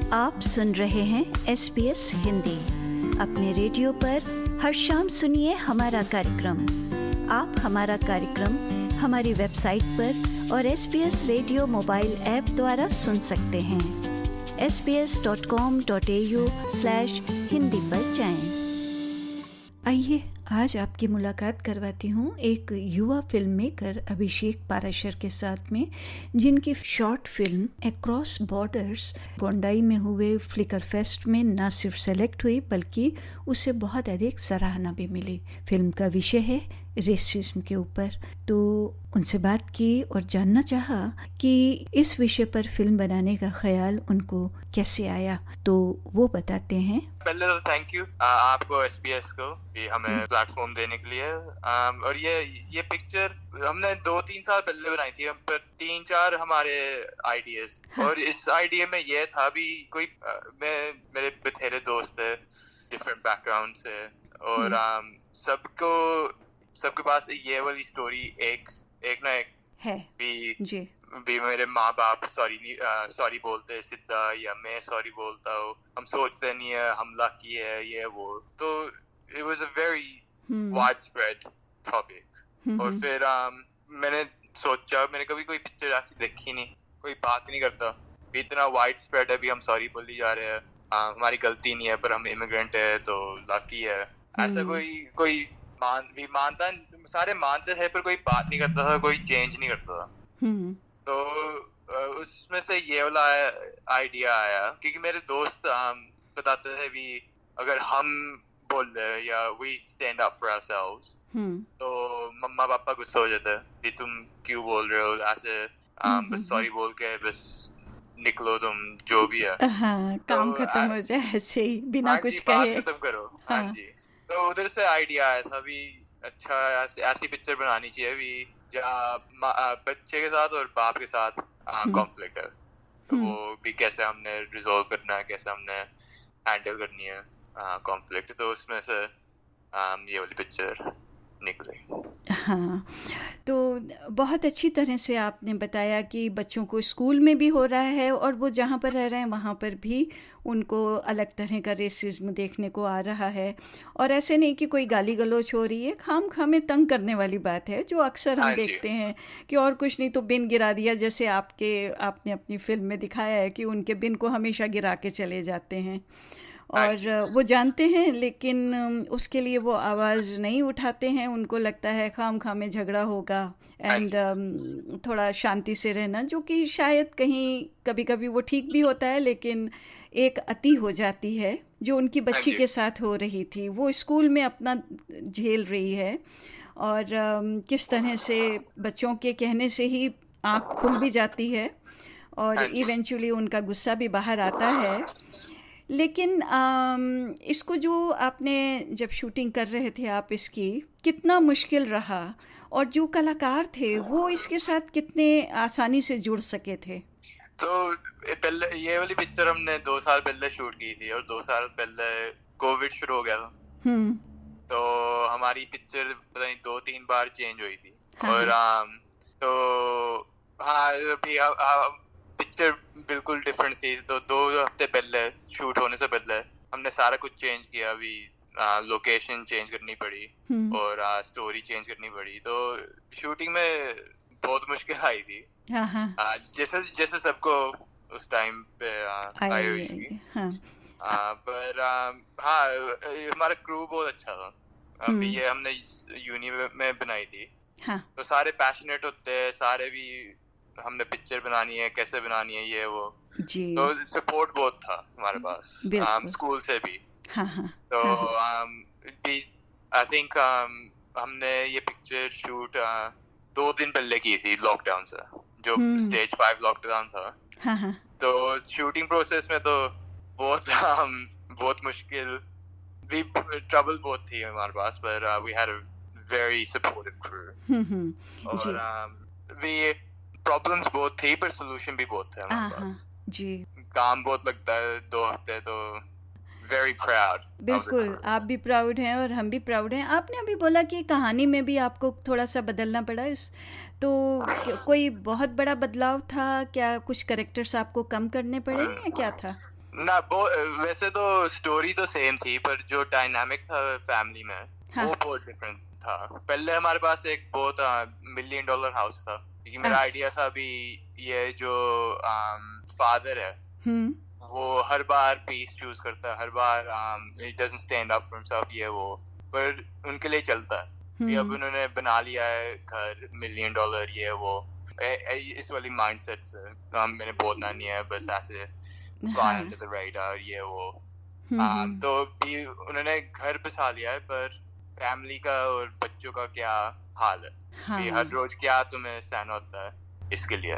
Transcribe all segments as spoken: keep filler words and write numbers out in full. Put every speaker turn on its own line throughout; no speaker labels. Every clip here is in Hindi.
आप सुन रहे हैं एस बी एस हिंदी। अपने रेडियो पर हर शाम सुनिए हमारा कार्यक्रम। आप हमारा कार्यक्रम हमारी वेबसाइट पर और S B S radio mobile app द्वारा सुन सकते हैं। S B S dot com dot A U slash Hindi पर जाएं। आइए आज आपकी मुलाकात करवाती हूँ एक युवा फिल्म मेकर अभिषेक पाराशर के साथ में, जिनकी short film Across Borders Bondi में हुए फ्लिकर फेस्ट में न सिर्फ सेलेक्ट हुई बल्कि उसे बहुत अधिक सराहना भी मिली। फिल्म का विषय है रेसिज्म के ऊपर। तो उनसे बात की और जानना चाहा कि इस विषय पर फिल्म बनाने का ख्याल उनको कैसे आया, तो वो बताते हैं।
पहले तो थैंक यू आपको एस बी एस को भी हमें प्लेटफॉर्म देने के लिए। और ये ये पिक्चर हमने दो तीन साल पहले बनाई थी, हम पर तीन चार हमारे आइडियाज। हाँ। और इस आइडिया में ये था भी कोई मैं मेरे बथेरे दोस्त है डिफरेंट बैकग्राउंड से, और सबको सबके पास ये वाली स्टोरी एक एक ना एक है भी जी। भी मेरे माँ बाप सॉरी सॉरी बोलते सीधा, या मैं सॉरी बोलता हूँ, हम सोचते नहीं है हम लकी है ये वो। तो it was a very hmm. widespread topic। hmm. और फिर um, मैंने सोचा, मैंने कभी कोई पिक्चर ऐसी देखी नहीं, कोई बात नहीं करता, इतना वाइड स्प्रेड है भी हम सॉरी बोली जा रहे हैं, uh, हमारी गलती नहीं है पर हम इमिग्रेंट है तो लकी है। hmm. ऐसा कोई कोई मान भी मानता, सारे मानते थे पर कोई बात नहीं करता था, कोई चेंज नहीं करता था। hmm. तो उसमें से ये वाला आइडिया आया क्योंकि मेरे दोस्त बताते थे भी अगर हम बोल रहे या we stand up for ourselves तो मम्मा पापा गुस्सा हो जाते भी तुम क्यों बोल रहे हो ऐसे, बस सॉरी बोल के बस निकलो तुम जो भी है।
हाँ, काम तो, खत्म हो जाए ऐसे ही बिना कुछ कहे,
खत्म करो। हाँ जी। तो उधर से आइडिया आया था भी अच्छा ऐसी ऐसी पिक्चर बनानी चाहिए भी जहाँ बच्चे के साथ और बाप के साथ कॉन्फ्लिक्ट है, तो वो भी कैसे हमने रिजॉल्व करना है, कैसे हमने हैंडल करनी है कॉन्फ्लिक्ट। तो उसमें से ये वाली पिक्चर निकली।
हाँ, तो बहुत अच्छी तरह से आपने बताया कि बच्चों को स्कूल में भी हो रहा है और वो जहाँ पर रह रहे हैं वहाँ पर भी उनको अलग तरह का रेसिज्म देखने को आ रहा है। और ऐसे नहीं कि कोई गाली गलौच हो रही है, खाम खाम में तंग करने वाली बात है जो अक्सर हम देखते हैं कि और कुछ नहीं तो बिन गिरा दिया, जैसे आपके आपने अपनी फिल्म में दिखाया है कि उनके बिन को हमेशा गिरा के चले जाते हैं और वो जानते हैं लेकिन उसके लिए वो आवाज़ नहीं उठाते हैं। उनको लगता है खाम खाम में झगड़ा होगा एंड um, थोड़ा शांति से रहना, जो कि शायद कहीं कभी कभी वो ठीक भी होता है, लेकिन एक अति हो जाती है जो उनकी बच्ची के साथ हो रही थी। वो स्कूल में अपना झेल रही है और um, किस तरह से बच्चों के कहने से ही आँख खुल भी जाती है और इवेंचुअली उनका गुस्सा भी बाहर आता है। लेकिन आम, इसको जो आपने जब शूटिंग कर रहे थे आप इसकी, कितना मुश्किल रहा और जो कलाकार थे वो इसके साथ कितने आसानी से जुड़ सके थे?
तो पहले ये वाली पिक्चर हमने दो साल पहले शूट की थी और दो साल पहले कोविड शुरू हो गया था। हम्म। तो हमारी पिक्चर पता नहीं दो तीन बार चेंज हुई थी। हाँ। और आम, तो हाँ अभी पिक्चर बिल्कुल डिफरेंट थी। तो दो हफ्ते पहले शूट होने से पहले हमने सारा कुछ चेंज किया, अभी लोकेशन चेंज करनी पड़ी और स्टोरी चेंज करनी पड़ी। तो शूटिंग में बहुत मुश्किल आई थी। आ, जैसे जैसे सबको उस टाइम पे आई हुई थी। हाँ। आ, पर आ, हाँ हमारा क्रू बहुत अच्छा था। अभी ये हमने यूनी में बनाई थी। हाँ। तो सारे पैशनेट होते हैं, सारे भी हमने पिक्चर बनानी है कैसे बनानी है ये वो जी। तो सपोर्ट बहुत था हमारे पास स्कूल से भी। हाँ हाँ, तो आई थिंक हमने ये पिक्चर शूट uh, दो दिन पहले की थी लॉकडाउन से, जो स्टेज फाइव लॉकडाउन था। हाँ हाँ। तो शूटिंग प्रोसेस में तो बहुत um, बहुत मुश्किल भी, ट्रबल बहुत थी हमारे पास, पर we had a very supportive crew. और वी प्रॉब्लम्स बहुत थी पर सॉल्यूशन भी बहुत थे हमारे पास जी। काम बहुत लगता है दो हफ्ते, तो वेरी प्राउड।
बिल्कुल, आप भी प्राउड हैं और हम भी प्राउड हैं। आपने अभी बोला कि कहानी में भी आपको थोड़ा सा बदलना पड़ा, इस तो कोई बहुत बड़ा बदलाव था क्या? कुछ कैरेक्टर्स आपको कम करने पड़े या क्या था?
ना वो वैसे तो स्टोरी तो सेम थी, पर जो डायनामिक था फैमिली में हाँ. वो बहुत डिफरेंट था। पहले हमारे पास एक वो था मिलियन डॉलर हाउस था, क्योंकि मेरा आइडिया था अभी ये जो फादर है वो हर बार पीस चूज करता है, हर बार ही doesn't stand up for himself, ये वो, पर उनके लिए चलता है। अब उन्होंने बना लिया है घर मिलियन डॉलर, ये वो, ए, ए, इस वाली माइंडसेट से हम मैंने बोलना नहीं है, बस ऐसे fly under the radar, ये वो। um, तो भी उन्होंने घर बसा लिया है, पर फैमिली का और बच्चों का क्या हाल है, हाँ। हर रोज क्या तुम्हें सहना होता है इसके लिए।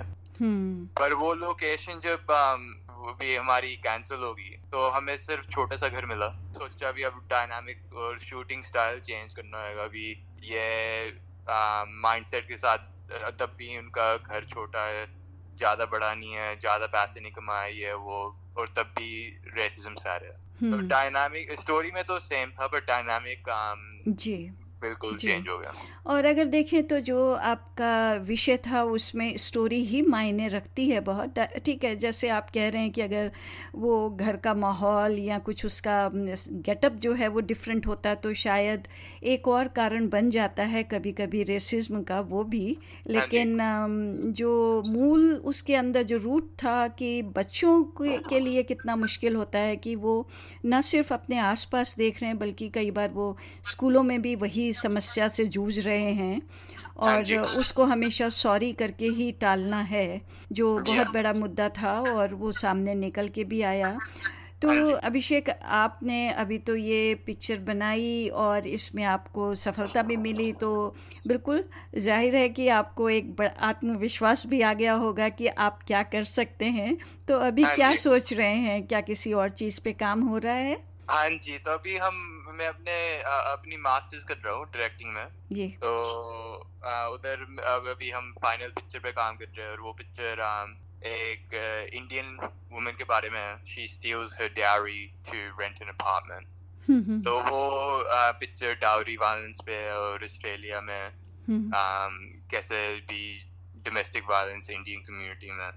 पर वो लोकेशन जब um, वो भी हमारी कैंसिल होगी तो हमें सिर्फ छोटा सा घर मिला। सोचा भी अब डायनामिक और शूटिंग स्टाइल चेंज करना होगा। अभी ये माइंडसेट uh, के साथ तब भी उनका घर छोटा है, ज्यादा बड़ा नहीं है, ज्यादा पैसे नहीं कमाए ये वो, और तब भी रेसिज्म से आ रहा है। तो डायनामिक स्टोरी में तो सेम था, पर डायनामिक
जी
बिल्कुल चेंज हो गया।
और अगर देखें तो जो आपका विषय था उसमें स्टोरी ही मायने रखती है बहुत। ठीक है, जैसे आप कह रहे हैं कि अगर वो घर का माहौल या कुछ उसका गेटअप जो है वो डिफरेंट होता तो शायद एक और कारण बन जाता है कभी कभी रेसिज्म का, वो भी। लेकिन जो मूल उसके अंदर जो रूट था कि बच्चों के लिए कितना मुश्किल होता है कि वो न सिर्फ अपने आसपास देख रहे हैं बल्कि कई बार वो स्कूलों में भी वही समस्या से जूझ रहे हैं, और उसको हमेशा सॉरी करके ही टालना है, जो बहुत बड़ा मुद्दा था और वो सामने निकल के भी आया। तो अभिषेक, आपने अभी तो ये पिक्चर बनाई और इसमें आपको सफलता भी मिली, तो बिल्कुल जाहिर है कि आपको एक बड़ा आत्मविश्वास भी आ गया होगा कि आप क्या कर सकते हैं। तो अभी क्या सोच रहे हैं, क्या किसी और चीज़ पे काम हो रहा है?
हाँ जी, तो अभी हम मैं अपने आ, अपनी मास्टर्स कर रहा हूँ डायरेक्टिंग में जी। तो आ, उधर अभी हम फाइनल पिक्चर पे काम कर रहे हैं, और वो पिक्चर एक इंडियन वुमेन के बारे में है। She steals her dowry to rent an apartment. तो वो पिक्चर डाउरी वायलेंस पे और ऑस्ट्रेलिया में आ, कैसे भी डोमेस्टिक वायलेंस इंडियन कम्युनिटी में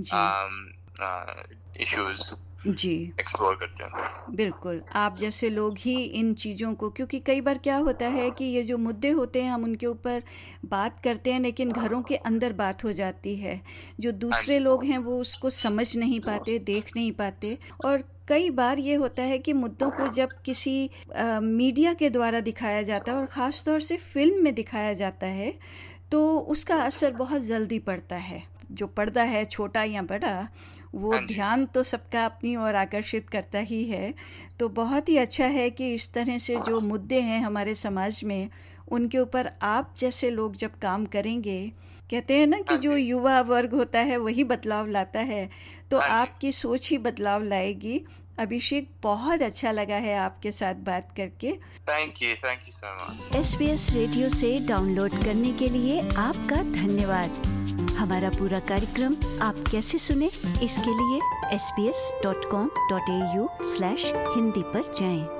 इश्यूज
जी
एक्सप्लोर करते हैं।
बिल्कुल, आप जैसे लोग ही इन चीज़ों को, क्योंकि कई बार क्या होता है कि ये जो मुद्दे होते हैं हम उनके ऊपर बात करते हैं लेकिन घरों के अंदर बात हो जाती है, जो दूसरे लोग हैं वो उसको समझ नहीं पाते, देख नहीं पाते। और कई बार ये होता है कि मुद्दों को जब किसी आ, मीडिया के द्वारा दिखाया जाता है और ख़ास तौर से फिल्म में दिखाया जाता है तो उसका असर बहुत जल्दी पड़ता है। जो पर्दा है छोटा या बड़ा, वो ध्यान तो सबका अपनी ओर आकर्षित करता ही है। तो बहुत ही अच्छा है कि इस तरह से जो मुद्दे हैं हमारे समाज में उनके ऊपर आप जैसे लोग जब काम करेंगे, कहते हैं ना कि जो युवा वर्ग होता है वही बदलाव लाता है, तो आपकी सोच ही बदलाव लाएगी। अभिषेक, बहुत अच्छा लगा है आपके साथ बात करके।
Thank you thank you so much.
S B S radio से डाउनलोड करने के लिए आपका धन्यवाद। हमारा पूरा कार्यक्रम आप कैसे सुने, इसके लिए S B S dot com dot A U slash Hindi पर जाएं।